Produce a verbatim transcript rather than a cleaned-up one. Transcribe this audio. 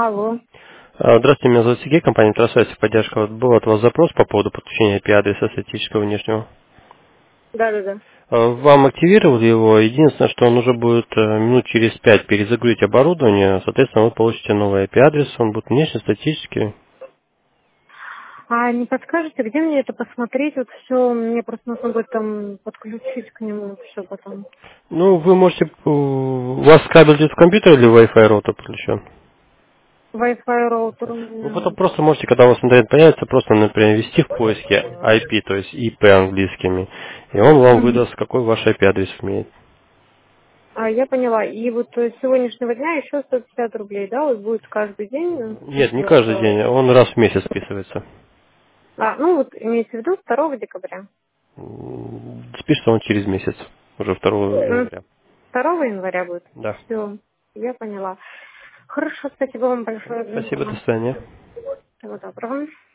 Алло. А, Здравствуйте, меня зовут Сергей, компания Трасвайс поддержка. Вот был от вас запрос по поводу подключения ай пи-адреса статического внешнего. Да-да-да. А, Вам активировали его, единственное, что он уже будет э, минут через пять перезагрузить оборудование, соответственно, вы получите новый ай пи-адрес, он будет внешне статический. А не подскажете, где мне это посмотреть? Вот все, мне просто нужно будет там подключить к нему все потом. Ну, вы можете, э, у вас кабель идет в компьютер или Wi-Fi роутер подключен? Wi-Fi роутер у Вы меня. потом просто можете, когда у вас интернет появится, просто, например, ввести в поиске ай пи, то есть ай пи английскими, и он вам Мгм. выдаст, какой ваш ай пи-адрес имеет. А, я поняла. И вот э, с сегодняшнего дня еще сто пятьдесят рублей, да, вот будет каждый день э, Нет, не каждый списываться. день, он раз в месяц списывается. А, ну вот имеется в виду второго декабря. М, Спишется он через месяц, уже второго М, января. второго января будет. Да. Все, я поняла. Хорошо, спасибо вам большое за Спасибо, до информацию. свидания. Всего доброго.